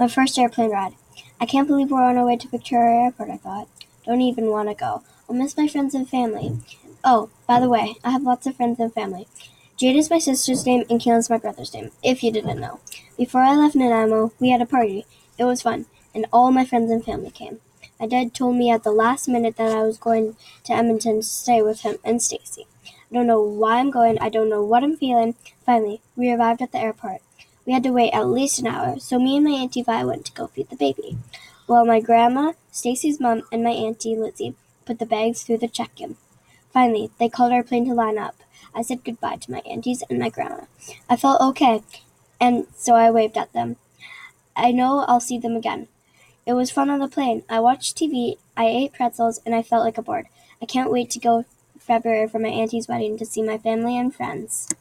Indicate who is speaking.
Speaker 1: My first airplane ride. I can't believe we're on our way to Victoria Airport, I thought. Don't even want to go. I'll miss my friends and family. Oh, by the way, I have lots of friends and family. Jade is my sister's name and Keelan's my brother's name, if you didn't know. Before I left Nanaimo, we had a party. It was fun, and all my friends and family came. My dad told me at the last minute that I was going to Edmonton to stay with him and Stacy. I don't know why I'm going. I don't know what I'm feeling. Finally, we arrived at the airport. We had to wait at least an hour, so me and my Auntie Vi went to go feed the baby, while my grandma, Stacy's mom, and my Auntie Lizzie put the bags through the check-in. Finally, they called our plane to line up. I said goodbye to my aunties and my grandma. I felt okay, and so I waved at them. I know I'll see them again. It was fun on the plane. I watched TV, I ate pretzels, and I felt like a bird. I can't wait to go February for my auntie's wedding to see my family and friends.